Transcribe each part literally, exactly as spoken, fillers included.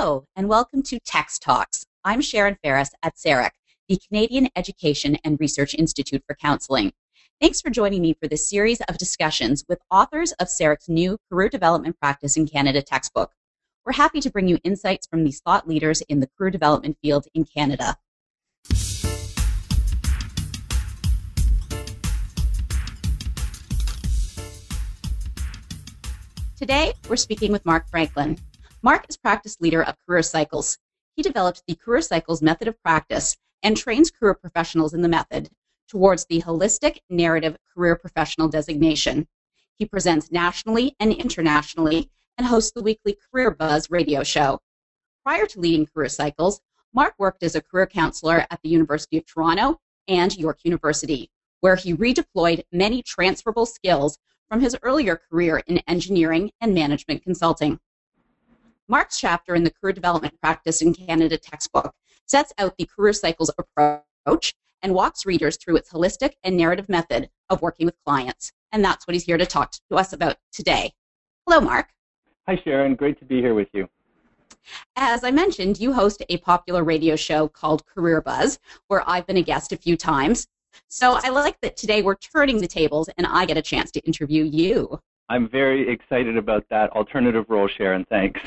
Hello, and welcome to Tex Talks. I'm Sharon Ferris at C E R E C, the Canadian Education and Research Institute for Counseling. Thanks for joining me for this series of discussions with authors of C E R E C's new Career Development Practice in Canada textbook. We're happy to bring you insights from these thought leaders in the career development field in Canada. Today, we're speaking with Mark Franklin. Mark is practice leader of Career Cycles. He developed the Career Cycles method of practice and trains career professionals in the method towards the holistic narrative career professional designation. He presents nationally and internationally and hosts the weekly Career Buzz radio show. Prior to leading Career Cycles, Mark worked as a career counselor at the University of Toronto and York University, where he redeployed many transferable skills from his earlier career in engineering and management consulting. Mark's chapter in the Career Development Practice in Canada textbook sets out the Career Cycles approach and walks readers through its holistic and narrative method of working with clients. And that's what he's here to talk to us about today. Hello, Mark. Hi, Sharon. Great to be here with you. As I mentioned, you host a popular radio show called Career Buzz, where I've been a guest a few times. So I like that today we're turning the tables and I get a chance to interview you. I'm very excited about that alternative role, Sharon. Thanks.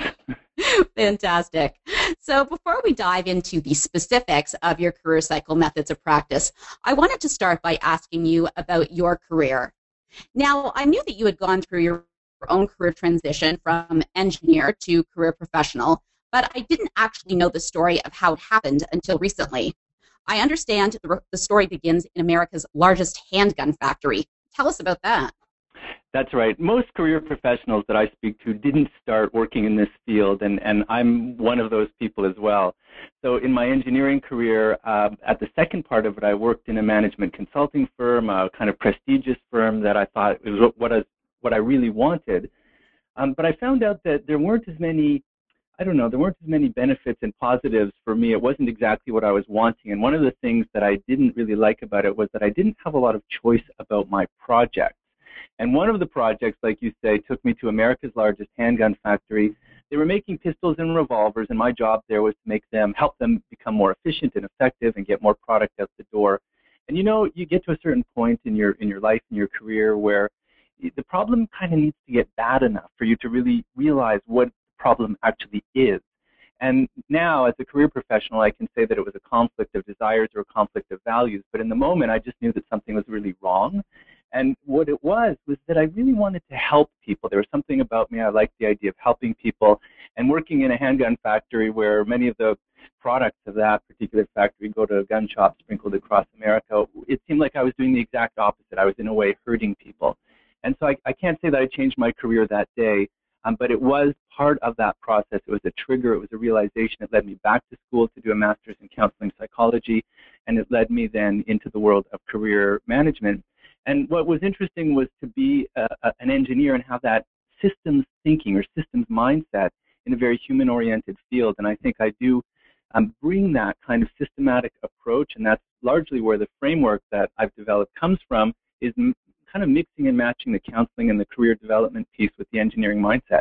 Fantastic. So before we dive into the specifics of your career cycle methods of practice, I wanted to start by asking you about your career. Now, I knew that you had gone through your own career transition from engineer to career professional, but I didn't actually know the story of how it happened until recently. I understand the, the story begins in America's largest handgun factory. Tell us about that. That's right. Most career professionals that I speak to didn't start working in this field, and, and I'm one of those people as well. So in my engineering career, uh, at the second part of it, I worked in a management consulting firm, a kind of prestigious firm that I thought was what I, what I really wanted. Um, but I found out that there weren't as many, I don't know, there weren't as many benefits and positives for me. It wasn't exactly what I was wanting. And one of the things that I didn't really like about it was that I didn't have a lot of choice about my projects. And one of the projects, like you say, took me to America's largest handgun factory. They were making pistols and revolvers, and my job there was to make them, help them become more efficient and effective and get more product out the door. And you know, you get to a certain point in your in your life, in your career, where the problem kind of needs to get bad enough for you to really realize what the problem actually is. And now, as a career professional, I can say that it was a conflict of desires or a conflict of values. But in the moment, I just knew that something was really wrong. And what it was, was that I really wanted to help people. There was something about me, I liked the idea of helping people. And working in a handgun factory where many of the products of that particular factory go to gun shops sprinkled across America, it seemed like I was doing the exact opposite. I was, in a way, hurting people. And so I, I can't say that I changed my career that day, um, but it was part of that process. It was a trigger. It was a realization. It led me back to school to do a master's in counseling psychology, and it led me then into the world of career management. And what was interesting was to be a, a, an engineer and have that systems thinking or systems mindset in a very human-oriented field. And I think I do um, bring that kind of systematic approach, and that's largely where the framework that I've developed comes from, is m- kind of mixing and matching the counseling and the career development piece with the engineering mindset.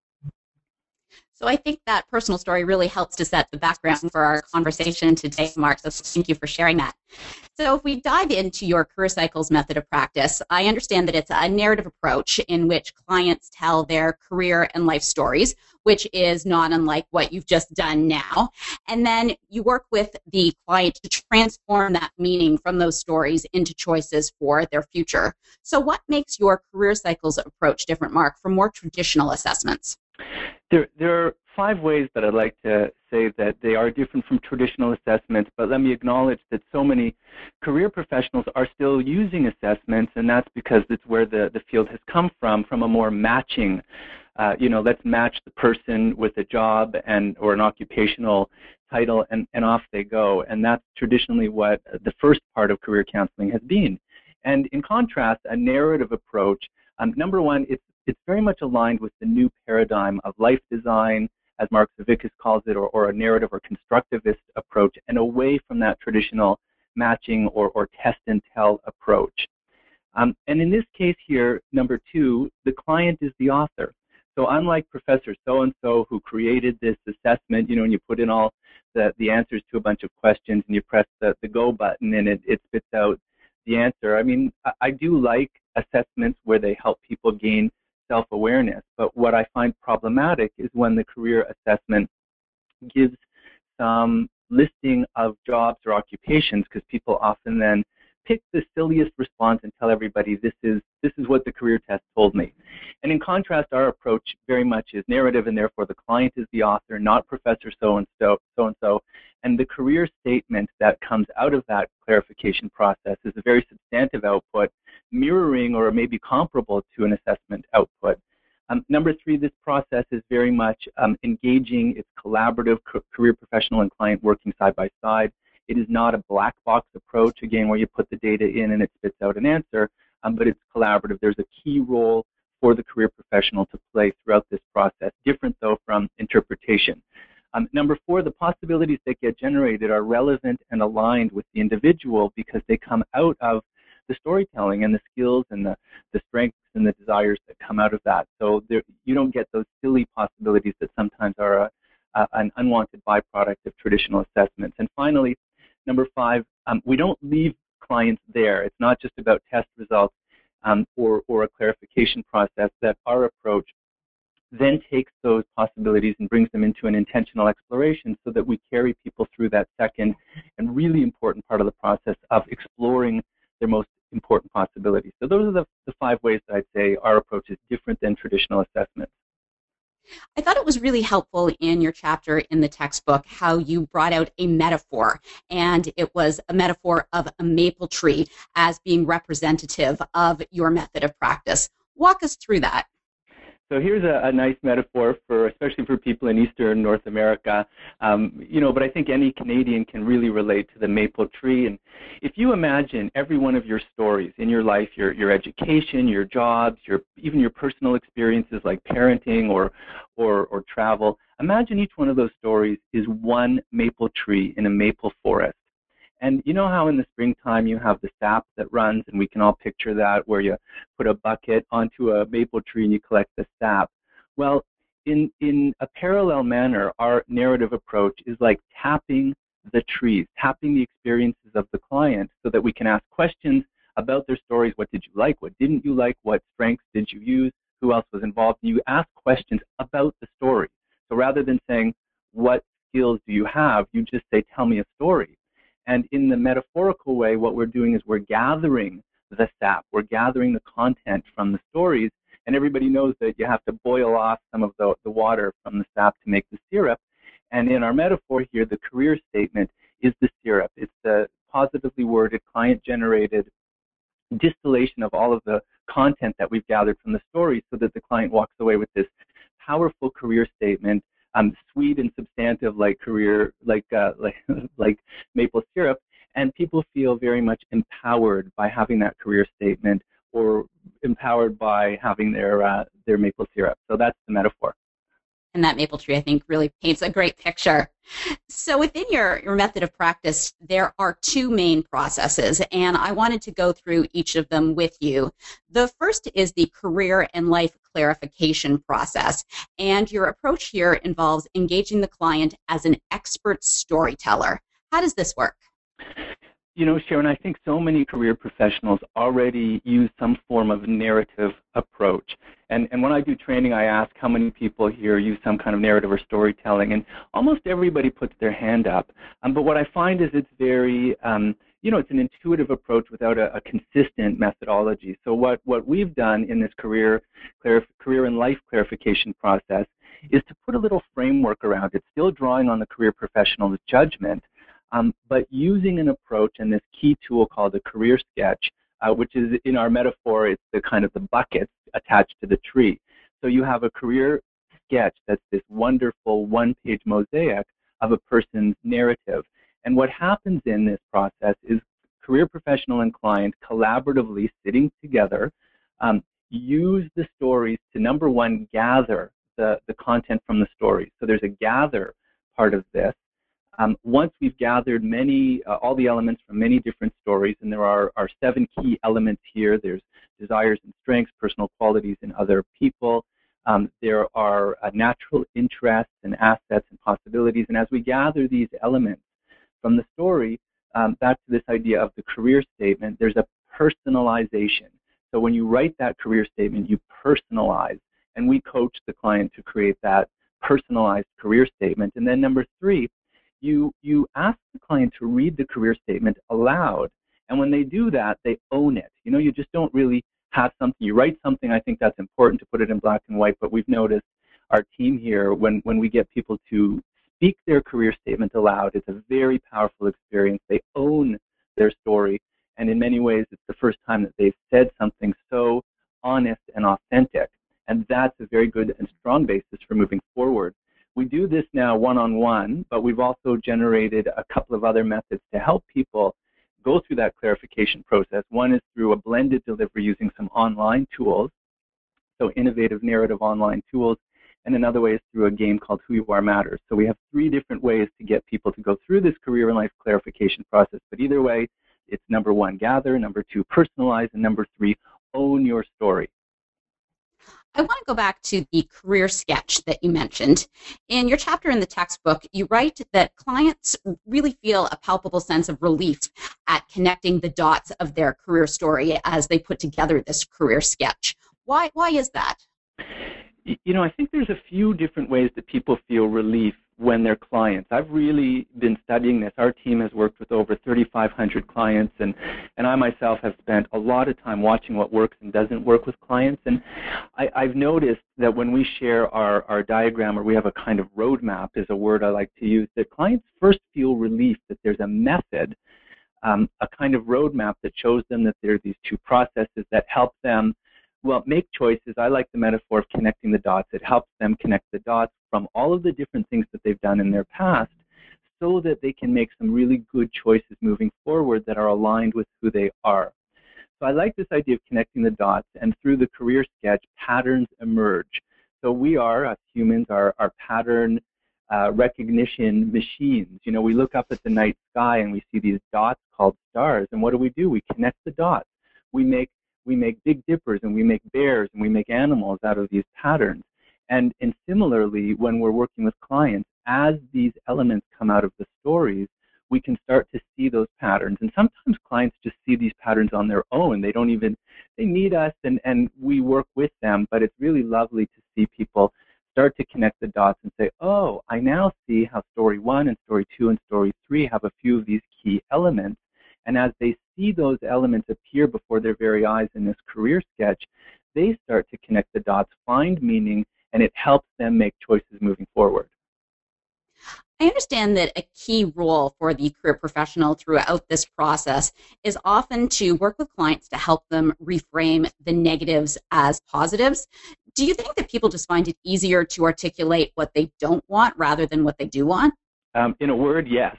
So I think that personal story really helps to set the background for our conversation today, Mark, so thank you for sharing that. So if we dive into your Career Cycles method of practice, I understand that it's a narrative approach in which clients tell their career and life stories, which is not unlike what you've just done now. And then you work with the client to transform that meaning from those stories into choices for their future. So what makes your Career Cycles approach different, Mark, from more traditional assessments? There, there are five ways that I'd like to say that they are different from traditional assessments, but let me acknowledge that so many career professionals are still using assessments, and that's because it's where the, the field has come from, from a more matching, uh, you know, let's match the person with a job and or an occupational title, and, and off they go. And that's traditionally what the first part of career counseling has been. And in contrast, a narrative approach, um, number one, it's It's very much aligned with the new paradigm of life design, as Mark Savickas calls it, or, or a narrative or constructivist approach, and away from that traditional matching or, or test and tell approach. Um, and in this case here, number two, the client is the author. So unlike Professor so-and-so who created this assessment, you know, and you put in all the, the answers to a bunch of questions and you press the, the go button and it, it spits out the answer. I mean, I, I do like assessments where they help people gain self-awareness, but what I find problematic is when the career assessment gives some listing of jobs or occupations, because people often then pick the silliest response and tell everybody this is this is what the career test told me. And in contrast, our approach very much is narrative, and therefore the client is the author, not Professor so-and-so, so-and-so. And the career statement that comes out of that clarification process is a very substantive output, mirroring or maybe comparable to an assessment output. Um, number three, this process is very much um, engaging. It's collaborative, career professional and client working side by side. It is not a black box approach, again, where you put the data in and it spits out an answer, um, but it's collaborative. There's a key role for the career professional to play throughout this process, different, though, from interpretation. Um, number four, the possibilities that get generated are relevant and aligned with the individual because they come out of the storytelling and the skills and the, the strengths and the desires that come out of that. So there, you don't get those silly possibilities that sometimes are a, a, an unwanted byproduct of traditional assessments. And finally, number five, um, we don't leave clients there. It's not just about test results um, or, or a clarification process. That our approach then takes those possibilities and brings them into an intentional exploration so that we carry people through that second and really important part of the process of exploring their most important possibilities. So those are the, the five ways that I'd say our approach is different than traditional assessments. I thought it was really helpful in your chapter in the textbook how you brought out a metaphor, and it was a metaphor of a maple tree as being representative of your method of practice. Walk us through that. So here's a, a nice metaphor for, especially for people in Eastern North America, um, you know, but I think any Canadian can really relate to the maple tree. And if you imagine every one of your stories in your life, your, your education, your jobs, your, even your personal experiences like parenting or, or, or travel, imagine each one of those stories is one maple tree in a maple forest. And you know how in the springtime you have the sap that runs, and we can all picture that, where you put a bucket onto a maple tree and you collect the sap. Well, in, in a parallel manner, our narrative approach is like tapping the trees, tapping the experiences of the client so that we can ask questions about their stories. What did you like? What didn't you like? What strengths did you use? Who else was involved? And you ask questions about the story. So rather than saying, what skills do you have? You just say, tell me a story. And in the metaphorical way, what we're doing is we're gathering the sap. We're gathering the content from the stories. And everybody knows that you have to boil off some of the, the water from the sap to make the syrup. And in our metaphor here, the career statement is the syrup. It's the positively worded, client-generated distillation of all of the content that we've gathered from the stories so that the client walks away with this powerful career statement, Um, sweet and substantive like career, like uh, like like maple syrup, and people feel very much empowered by having that career statement, or empowered by having their uh, their maple syrup. So that's the metaphor. And that maple tree, I think, really paints a great picture. So within your, your method of practice, there are two main processes, and I wanted to go through each of them with you. The first is the career and life clarification process, and your approach here involves engaging the client as an expert storyteller. How does this work? You know, Sharon, I think so many career professionals already use some form of narrative approach. And, and when I do training, I ask how many people here use some kind of narrative or storytelling, and almost everybody puts their hand up. Um, but what I find is it's very, um, you know, it's an intuitive approach without a, a consistent methodology. So what, what we've done in this career, clarif- career and life clarification process is to put a little framework around it, still drawing on the career professional's judgment, Um, but using an approach and this key tool called the career sketch, uh, which is in our metaphor, it's the kind of the buckets attached to the tree. So you have a career sketch that's this wonderful one-page mosaic of a person's narrative. And what happens in this process is career professional and client collaboratively sitting together um, use the stories to, number one, gather the, the content from the stories. So there's a gather part of this. Um, once we've gathered many, uh, all the elements from many different stories, and there are, are seven key elements here. There's desires and strengths, personal qualities in other people, Um, there are uh, natural interests and assets and possibilities. And as we gather these elements from the story, um, back to this idea of the career statement, there's a personalization. So when you write that career statement, you personalize. And we coach the client to create that personalized career statement. And then number three, you, you ask the client to read the career statement aloud. And when they do that, they own it. You know, you just don't really have something. You write something, I think that's important to put it in black and white, but we've noticed our team here, when, when we get people to speak their career statement aloud, it's a very powerful experience. They own their story. And in many ways, it's the first time that they've said something so honest and authentic. And that's a very good and strong basis for moving forward. We do this now one-on-one, but we've also generated a couple of other methods to help people go through that clarification process. One is through a blended delivery using some online tools, so innovative narrative online tools, and another way is through a game called Who You Are Matters. So we have three different ways to get people to go through this career and life clarification process, but either way, it's number one, gather, number two, personalize, and number three, own your story. I want to go back to the career sketch that you mentioned. In your chapter in the textbook, you write that clients really feel a palpable sense of relief at connecting the dots of their career story as they put together this career sketch. Why, why is that? You know, I think there's a few different ways that people feel relief when they're clients. I've really been studying this. Our team has worked with over thirty-five hundred clients, and, and I myself have spent a lot of time watching what works and doesn't work with clients. And I, I've noticed that when we share our, our diagram, or we have a kind of roadmap is a word I like to use, that clients first feel relief that there's a method, um, a kind of roadmap that shows them that there are these two processes that help them, well, make choices. I like the metaphor of connecting the dots. It helps them connect the dots from all of the different things that they've done in their past so that they can make some really good choices moving forward that are aligned with who they are. So I like this idea of connecting the dots, and through the career sketch, patterns emerge. So we are, as humans, are, are pattern uh, recognition machines. You know, we look up at the night sky and we see these dots called stars, and what do we do? We connect the dots. We make We make big dippers, and we make bears, and we make animals out of these patterns. And, and similarly, when we're working with clients, as these elements come out of the stories, we can start to see those patterns. And sometimes clients just see these patterns on their own. They don't even, they need us, and, and we work with them. But it's really lovely to see people start to connect the dots and say, oh, I now see how story one and story two and story three have a few of these key elements. And as they see those elements appear before their very eyes in this career sketch, they start to connect the dots, find meaning, and it helps them make choices moving forward. I understand that a key role for the career professional throughout this process is often to work with clients to help them reframe the negatives as positives. Do you think that people just find it easier to articulate what they don't want rather than what they do want? Um, in a word, yes.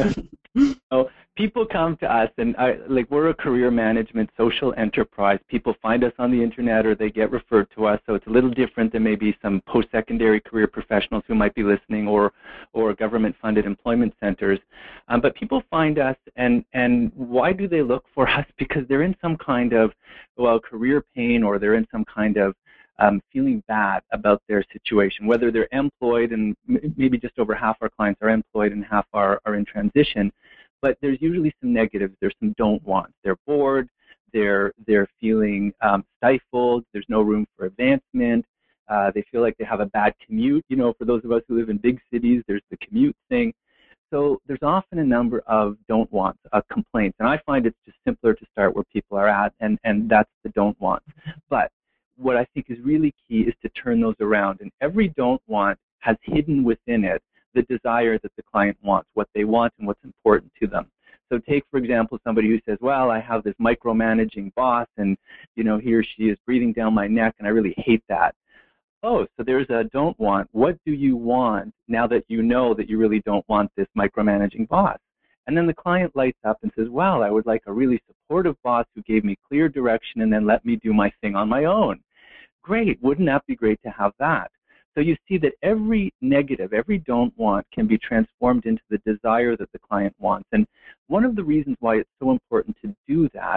So people come to us, and I, like we're a career management social enterprise. People find us on the internet, or they get referred to us. So it's a little different than maybe some post-secondary career professionals who might be listening, or or government-funded employment centers. Um, but people find us, and and why do they look for us? Because they're in some kind of well career pain, or they're in some kind of Um, feeling bad about their situation, whether they're employed, and m- maybe just over half our clients are employed and half are, are in transition, but there's usually some negatives. There's some don't wants. They're bored, they're, they're feeling um, stifled, there's no room for advancement, uh, they feel like they have a bad commute. You know, for those of us who live in big cities, there's the commute thing. So there's often a number of don't wants, uh, complaints, and I find it's just simpler to start where people are at, and, and that's the don't wants. But what I think is really key is to turn those around. And every don't want has hidden within it the desire that the client wants, what they want and what's important to them. So take, for example, somebody who says, well, I have this micromanaging boss, and, you know, he or she is breathing down my neck, and I really hate that. Oh, so there's a don't want. What do you want now that you know that you really don't want this micromanaging boss? And then the client lights up and says, well, I would like a really supportive boss who gave me clear direction and then let me do my thing on my own. Great. Wouldn't that be great to have that? So you see that every negative, every don't want can be transformed into the desire that the client wants. And one of the reasons why it's so important to do that,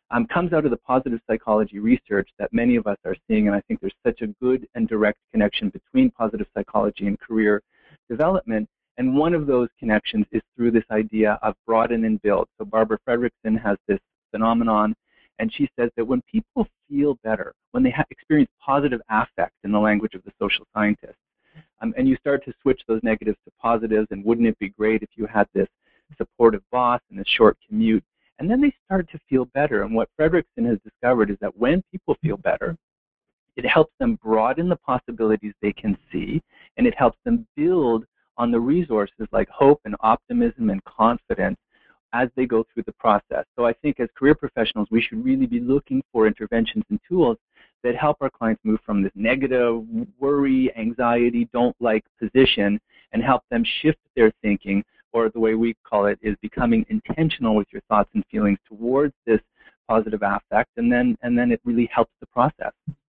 um, comes out of the positive psychology research that many of us are seeing, and I think there's such a good and direct connection between positive psychology and career development. And one of those connections is through this idea of broaden and build. So Barbara Fredrickson has this phenomenon, and she says that when people feel better, when they ha- experience positive affect in the language of the social scientists, um, and you start to switch those negatives to positives, and wouldn't it be great if you had this supportive boss and this short commute, and then they start to feel better. And what Fredrickson has discovered is that when people feel better, it helps them broaden the possibilities they can see, and it helps them build on the resources like hope and optimism and confidence as they go through the process. So I think as career professionals, we should really be looking for interventions and tools that help our clients move from this negative, worry, anxiety, don't like position, and help them shift their thinking, or the way we call it is becoming intentional with your thoughts and feelings towards this positive affect, and then and then it really helps the process.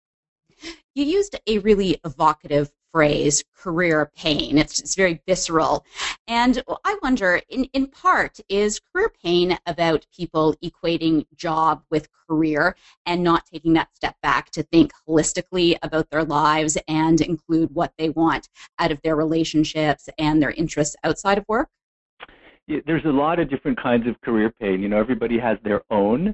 You used a really evocative phrase, career pain. It's, it's very visceral. And I wonder, in, in part, is career pain about people equating job with career and not taking that step back to think holistically about their lives and include what they want out of their relationships and their interests outside of work? Yeah, there's a lot of different kinds of career pain. You know, everybody has their own.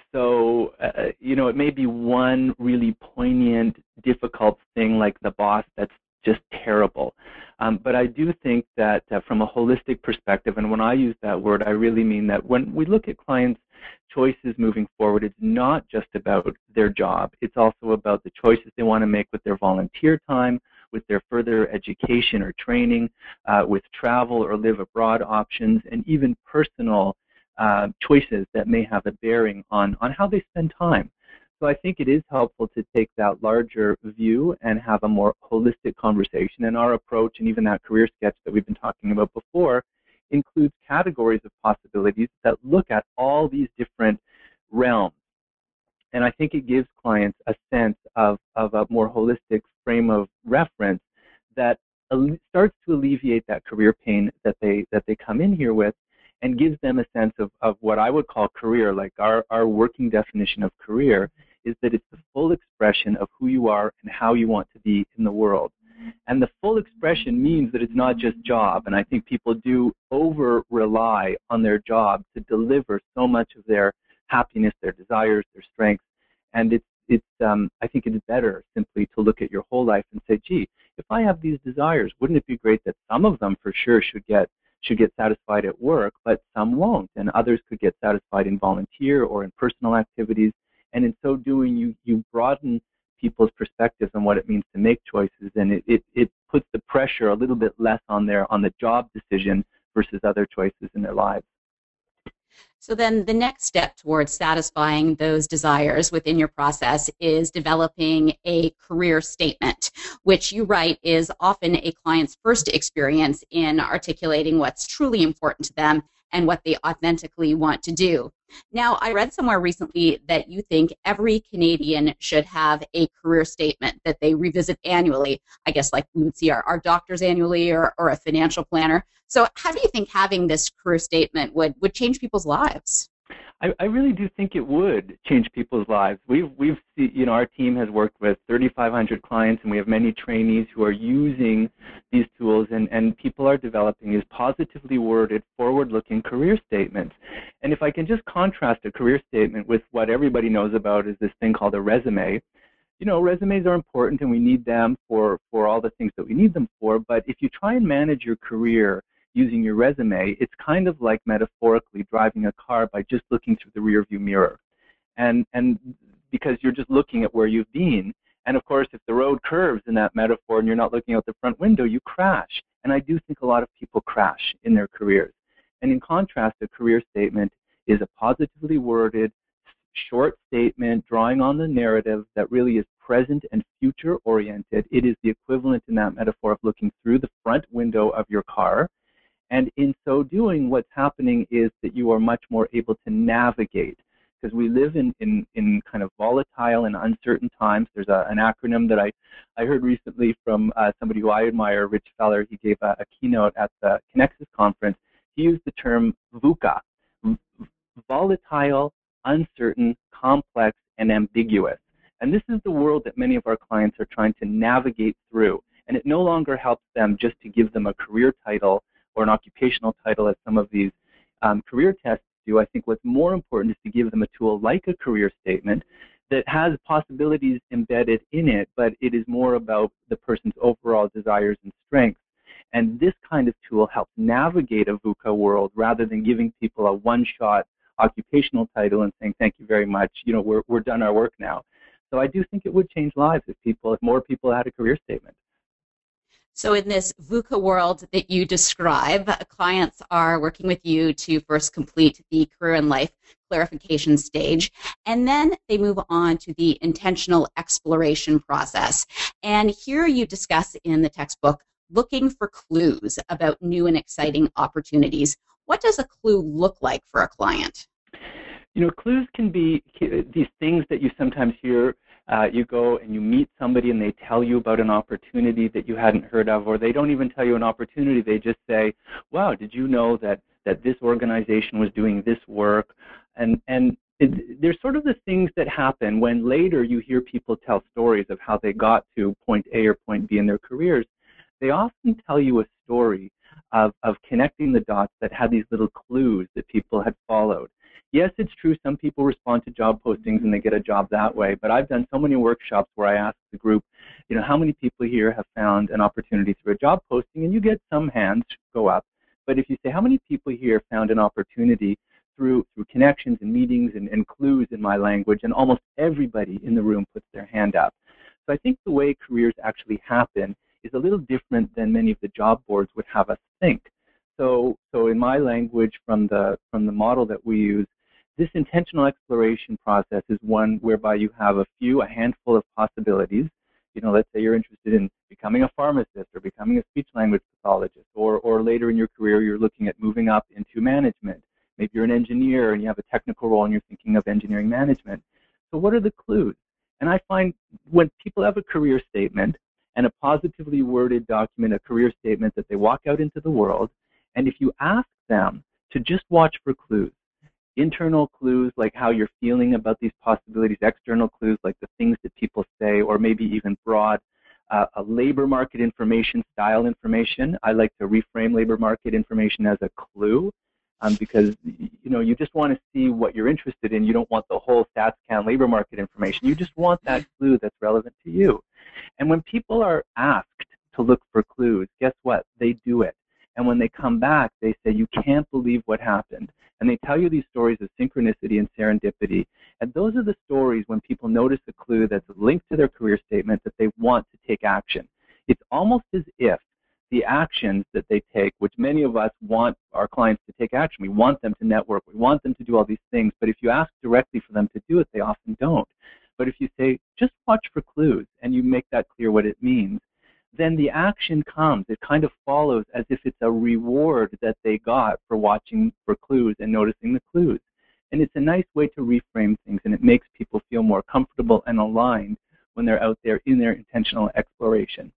So, uh, you know, it may be one really poignant, difficult thing like the boss that's just terrible. Um, but I do think that uh, from a holistic perspective, and when I use that word, I really mean that when we look at clients' choices moving forward, it's not just about their job. It's also about the choices they want to make with their volunteer time, with their further education or training, uh, with travel or live abroad options, and even personal uh, choices that may have a bearing on, on how they spend time. So I think it is helpful to take that larger view and have a more holistic conversation. And our approach, and even that career sketch that we've been talking about before, includes categories of possibilities that look at all these different realms. And I think it gives clients a sense of, of a more holistic frame of reference that starts to alleviate that career pain that they that they come in here with, and gives them a sense of, of what I would call career. Like our, our working definition of career is that it's the full expression of who you are and how you want to be in the world. And the full expression means that it's not just job. And I think people do over-rely on their job to deliver so much of their happiness, their desires, their strengths. And it's, it's um, I think it's better simply to look at your whole life and say, gee, if I have these desires, wouldn't it be great that some of them for sure should get should get satisfied at work, but some won't, and others could get satisfied in volunteer or in personal activities. And in so doing, you, you broaden people's perspectives on what it means to make choices, and it, it, it puts the pressure a little bit less on their on the job decision versus other choices in their lives. So then the next step towards satisfying those desires within your process is developing a career statement, which you write is often a client's first experience in articulating what's truly important to them and what they authentically want to do. Now, I read somewhere recently that you think every Canadian should have a career statement that they revisit annually. I guess like we would see our, our doctors annually, or, or a financial planner. So how do you think having this career statement would, would change people's lives? I, I really do think it would change people's lives. We've, we've, you know, our team has worked with thirty-five hundred clients, and we have many trainees who are using these tools, and, and people are developing these positively worded, forward-looking career statements. And if I can just contrast a career statement with what everybody knows about is this thing called a resume. You know, resumes are important, and we need them for, for all the things that we need them for, but if you try and manage your career using your resume, it's kind of like metaphorically driving a car by just looking through the rearview mirror. And, and because you're just looking at where you've been. And of course, if the road curves in that metaphor and you're not looking out the front window, you crash. And I do think a lot of people crash in their careers. And in contrast, a career statement is a positively worded, short statement drawing on the narrative that really is present and future oriented. It is the equivalent in that metaphor of looking through the front window of your car. And in so doing, what's happening is that you are much more able to navigate, because we live in, in, in kind of volatile and uncertain times. There's a, an acronym that I, I heard recently from uh, somebody who I admire, Rich Feller. He gave a, a keynote at the Connexus conference. He used the term VUCA, volatile, uncertain, complex and ambiguous. And this is the world that many of our clients are trying to navigate through. And it no longer helps them just to give them a career title or an occupational title, as some of these um, career tests do. I think what's more important is to give them a tool like a career statement that has possibilities embedded in it, but it is more about the person's overall desires and strengths. And this kind of tool helps navigate a VUCA world rather than giving people a one-shot occupational title and saying, thank you very much, you know, we're, we're done our work now. So I do think it would change lives if people, if more people had a career statement. So in this VUCA world that you describe, clients are working with you to first complete the career and life clarification stage, and then they move on to the intentional exploration process. And here you discuss in the textbook looking for clues about new and exciting opportunities. What does a clue look like for a client? You know, clues can be these things that you sometimes hear. Uh, you go and you meet somebody and they tell you about an opportunity that you hadn't heard of, or they don't even tell you an opportunity. They just say, wow, did you know that, that this organization was doing this work? And, and it, there's sort of the things that happen when later you hear people tell stories of how they got to point A or point B in their careers. They often tell you a story of, of connecting the dots that had these little clues that people had followed. Yes, it's true, some people respond to job postings and they get a job that way, but I've done so many workshops where I ask the group, you know, how many people here have found an opportunity through a job posting? And you get some hands go up. But if you say, how many people here found an opportunity through through connections and meetings and, and clues in my language, and almost everybody in the room puts their hand up. So I think the way careers actually happen is a little different than many of the job boards would have us think. So, so in my language, from the from the model that we use, this intentional exploration process is one whereby you have a few, a handful of possibilities. You know, let's say you're interested in becoming a pharmacist or becoming a speech language pathologist, or, or later in your career you're looking at moving up into management. Maybe you're an engineer and you have a technical role and you're thinking of engineering management. So what are the clues? And I find when people have a career statement and a positively worded document, a career statement that they walk out into the world, and if you ask them to just watch for clues, internal clues like how you're feeling about these possibilities, external clues like the things that people say, or maybe even broad uh, a labor market information, style information. I like to reframe labor market information as a clue um, because you know you just want to see what you're interested in. You don't want the whole StatsCan labor market information. You just want that clue that's relevant to you. And when people are asked to look for clues, guess what? They do it. And when they come back, they say, you can't believe what happened. And they tell you these stories of synchronicity and serendipity. And those are the stories when people notice a clue that's linked to their career statement that they want to take action. It's almost as if the actions that they take, which many of us want our clients to take action. We want them to network. We want them to do all these things. But if you ask directly for them to do it, they often don't. But if you say, just watch for clues, and you make that clear what it means, then the action comes. It kind of follows as if it's a reward that they got for watching for clues and noticing the clues. And it's a nice way to reframe things, and it makes people feel more comfortable and aligned when they're out there in their intentional exploration.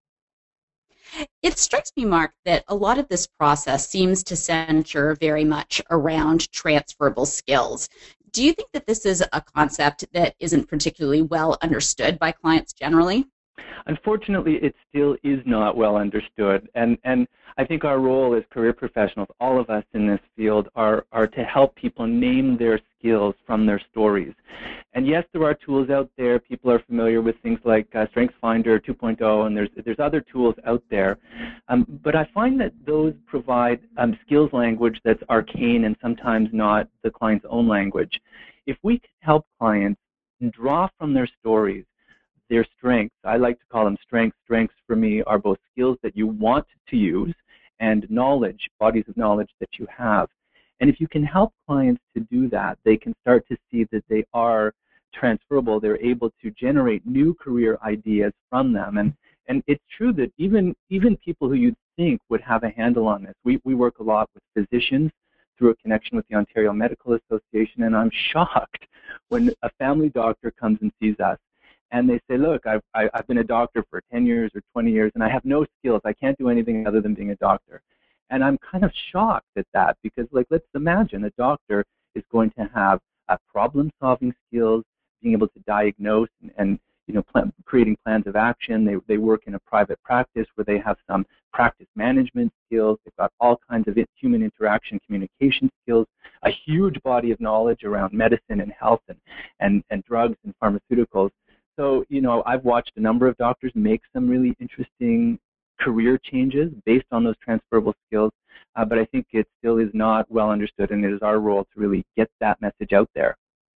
It strikes me, Mark, that a lot of this process seems to center very much around transferable skills. Do you think that this is a concept that isn't particularly well understood by clients generally? Unfortunately, it still is not well understood, and, and I think our role as career professionals, all of us in this field, are, are to help people name their skills from their stories. And yes, there are tools out there. People are familiar with things like uh, StrengthsFinder two point oh, and there's, there's other tools out there. Um, but I find that those provide um, skills language that's arcane and sometimes not the client's own language. If we can help clients draw from their stories their strengths, I like to call them strengths. Strengths for me are both skills that you want to use and knowledge, bodies of knowledge that you have. And if you can help clients to do that, they can start to see that they are transferable. They're able to generate new career ideas from them. And and it's true that even even people who you'd think would have a handle on this, we, we work a lot with physicians through a connection with the Ontario Medical Association, and I'm shocked when a family doctor comes and sees us and they say, look, I've, I, I've been a doctor for ten years or twenty years, and I have no skills. I can't do anything other than being a doctor. And I'm kind of shocked at that because, like, let's imagine a doctor is going to have uh, problem-solving skills, being able to diagnose and, and you know, plan, creating plans of action. They, they work in a private practice where they have some practice management skills. They've got all kinds of human interaction communication skills, a huge body of knowledge around medicine and health and, and, and drugs and pharmaceuticals. So, you know, I've watched a number of doctors make some really interesting career changes based on those transferable skills, uh, but I think it still is not well understood, and it is our role to really get that message out there.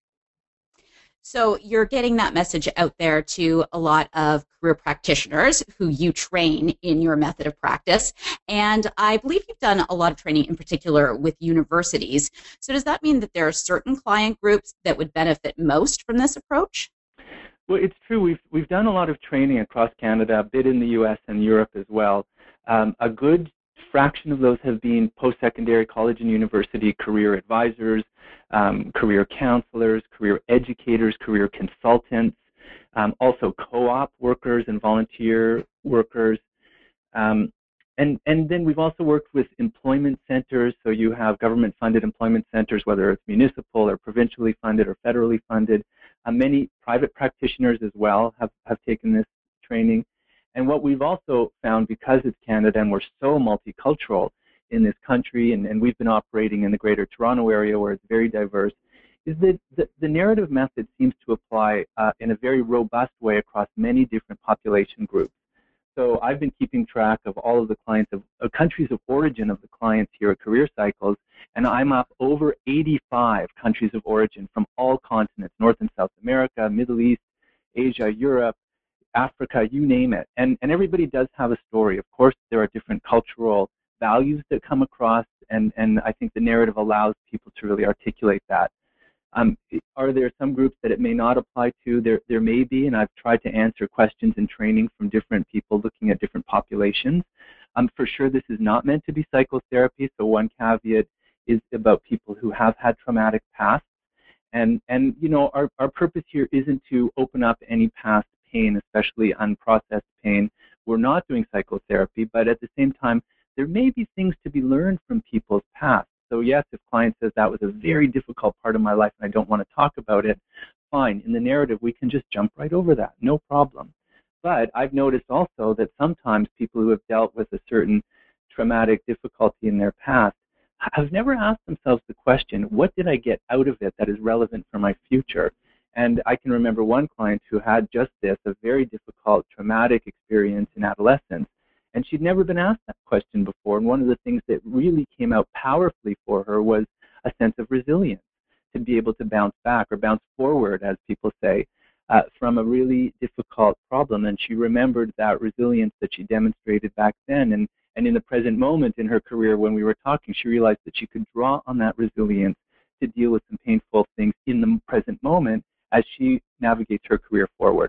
So you're getting that message out there to a lot of career practitioners who you train in your method of practice. And I believe you've done a lot of training in particular with universities. So does that mean that there are certain client groups that would benefit most from this approach? Well, it's true. We've we've done a lot of training across Canada, a bit in the U S and Europe as well. Um, a good fraction of those have been post-secondary college and university career advisors, um, career counselors, career educators, career consultants, um, also co-op workers and volunteer workers. Um, and, and then we've also worked with employment centers. So you have government-funded employment centers, whether it's municipal or provincially funded or federally funded. Uh, many private practitioners as well have, have taken this training. And what we've also found, because it's Canada and we're so multicultural in this country, and, and we've been operating in the Greater Toronto area where it's very diverse, is that the, the narrative method seems to apply uh, in a very robust way across many different population groups. So I've been keeping track of all of the clients of uh, countries of origin of the clients here at Career Cycles, and I'm up over eighty-five countries of origin from all continents, North and South America, Middle East, Asia, Europe, Africa, you name it. And, and everybody does have a story. Of course, there are different cultural values that come across, and, and I think the narrative allows people to really articulate that. Um, are there some groups that it may not apply to? There, there may be, and I've tried to answer questions in training from different people looking at different populations. Um, for sure, this is not meant to be psychotherapy, so one caveat is about people who have had traumatic pasts. And, and you know, our, our purpose here isn't to open up any past pain, especially unprocessed pain. We're not doing psychotherapy, but at the same time, there may be things to be learned from people's past. So yes, if client says that was a very difficult part of my life and I don't want to talk about it, fine. In the narrative, we can just jump right over that, no problem. But I've noticed also that sometimes people who have dealt with a certain traumatic difficulty in their past have never asked themselves the question, what did I get out of it that is relevant for my future? And I can remember one client who had just this, a very difficult, traumatic experience in adolescence, and she'd never been asked that question before. And one of the things that really came out powerfully for her was a sense of resilience, to be able to bounce back or bounce forward, as people say, uh, from a really difficult problem. And she remembered that resilience that she demonstrated back then. And, and in the present moment in her career, when we were talking, she realized that she could draw on that resilience to deal with some painful things in the present moment as she navigates her career forward.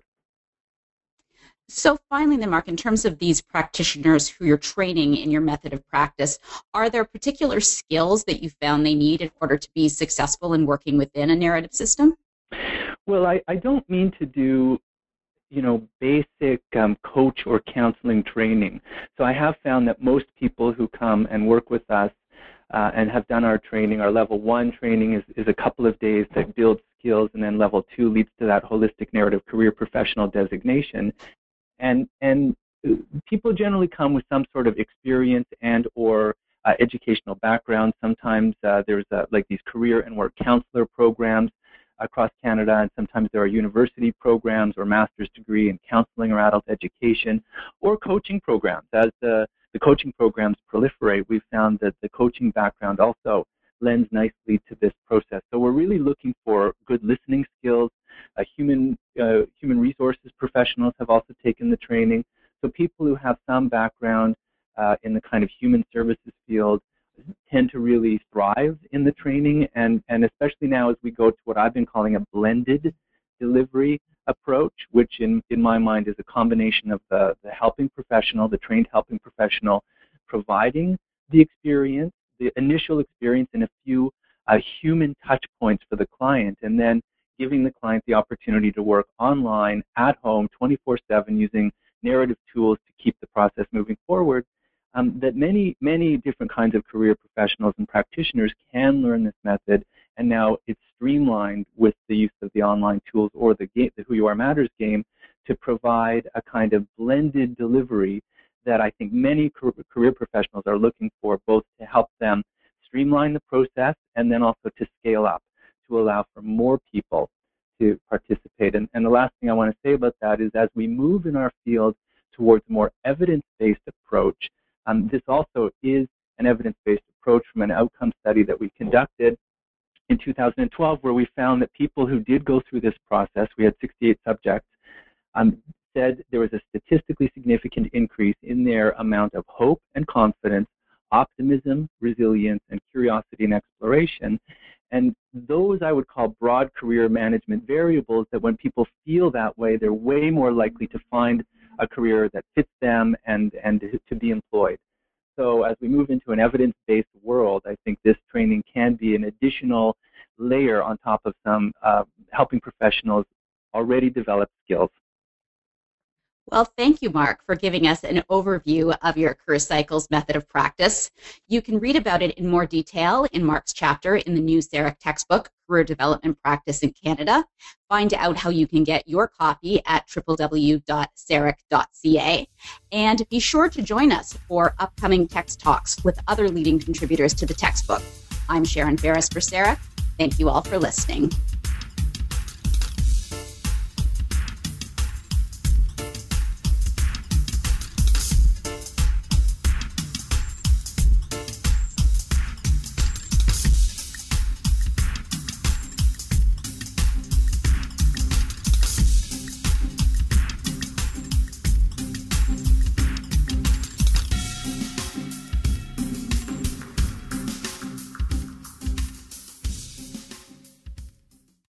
So finally then, Mark, in terms of these practitioners who you're training in your method of practice, are there particular skills that you found they need in order to be successful in working within a narrative system? Well, I, I don't mean to do, you know, basic um, coach or counseling training. So I have found that most people who come and work with us uh, and have done our training, our level one training is, is a couple of days that builds skills, and then level two leads to that holistic narrative career professional designation. And, and people generally come with some sort of experience and or uh, educational background. Sometimes uh, there's uh, like these career and work counselor programs across Canada, and sometimes there are university programs or master's degree in counseling or adult education, or coaching programs. As the, the coaching programs proliferate, we've found that the coaching background also lends nicely to this process. So we're really looking for good listening skills. Uh, human uh, human resources professionals have also taken the training. So people who have some background uh, in the kind of human services field tend to really thrive in the training, and, and especially now as we go to what I've been calling a blended delivery approach, which in, in my mind is a combination of the, the helping professional, the trained helping professional, providing the experience, the initial experience and a few uh, human touch points for the client, and then giving the client the opportunity to work online, at home, twenty-four seven, using narrative tools to keep the process moving forward. Um, that many, many different kinds of career professionals and practitioners can learn this method and now it's streamlined with the use of the online tools or the game, the Who You Are Matters game, to provide a kind of blended delivery that I think many career professionals are looking for, both to help them streamline the process and then also to scale up, to allow for more people to participate. And, and the last thing I want to say about that is, as we move in our field towards a more evidence-based approach, um, this also is an evidence-based approach from an outcome study that we conducted in two thousand twelve, where we found that people who did go through this process, we had sixty-eight subjects, um, said there was a statistically significant increase in their amount of hope and confidence, optimism, resilience, and curiosity and exploration. And those I would call broad career management variables that when people feel that way, they're way more likely to find a career that fits them and, and to be employed. So as we move into an evidence-based world, I think this training can be an additional layer on top of some uh, helping professionals already develop skills. Well, thank you, Mark, for giving us an overview of your Career Cycles method of practice. You can read about it in more detail in Mark's chapter in the new C E R E C textbook, Career Development Practice in Canada. Find out how you can get your copy at w w w dot c e r e c dot c a. And be sure to join us for upcoming text talks with other leading contributors to the textbook. I'm Sharon Ferris for C E R E C. Thank you all for listening.